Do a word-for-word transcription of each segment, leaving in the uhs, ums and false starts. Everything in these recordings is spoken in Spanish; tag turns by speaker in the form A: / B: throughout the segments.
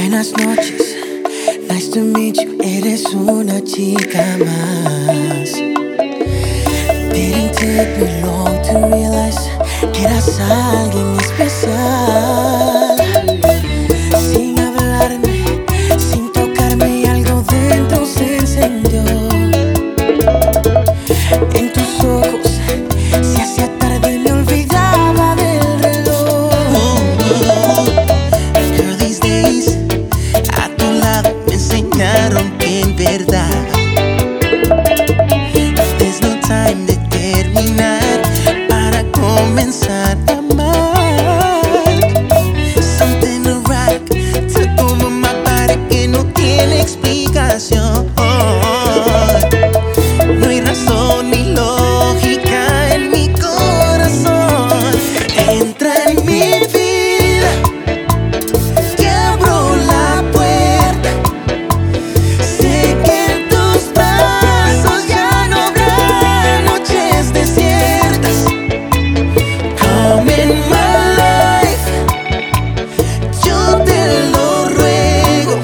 A: Buenas noches, nice to meet you. Eres una chica más. Didn't take me long to realize que eras alguien especial. Sin hablarme, sin tocarme, algo dentro se encendió. En tus ojos se hacía tarde y me olvidaba del reloj.
B: Girl, these days a tu lado me enseñaron que en verdad there's no time de terminar para comenzar a amar. Something to rock te toma más para que no tiene explicación. No hay razón ni lógica en mi corazón. Entra en mi vida, te abro la puerta. Sé que en tus brazos ya no habrá noches desiertas. Come in my life, yo te lo ruego.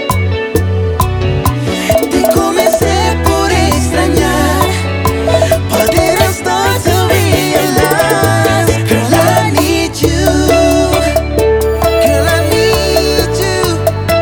B: Te comencé por extrañar, but then I start to realize, girl, I need you. Girl, I need you.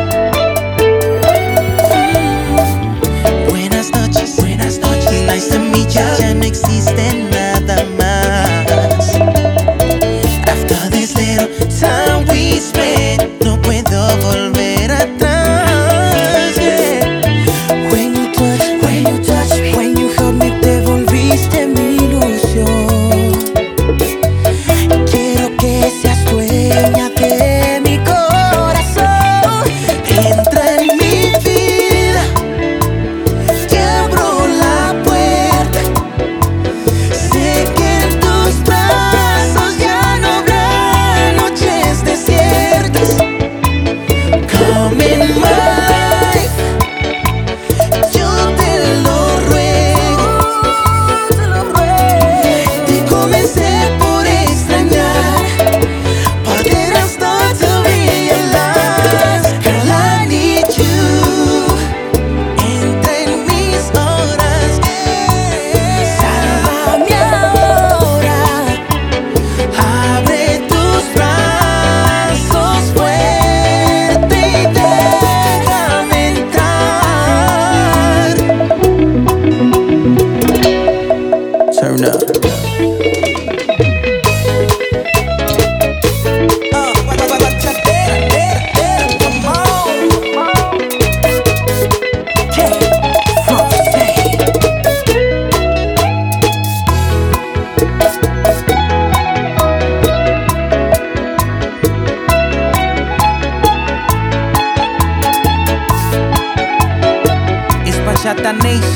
B: Mm. Buenas noches, buenas noches, nice to meet you. Ya no existe nada más. After this little time we spent, no puedo volver atrás. Yeah.
A: When you touch, when you touch me, when you held me, te volviste mi ilusión. Quiero que seas dueña de mi corazón.
B: Entra en mi vida, te abro la puerta. Sé que en tus brazos ya no habrá noches desiertas. Come in my life, yo te lo ruego. Te comencé por extrañar, but then I start to realize, girl, I need you. Entra en mis horas,
A: Sálvame ahora.
B: abre tus brazos fuerte y déjame entrar. Turn up. It's Bachata Nation.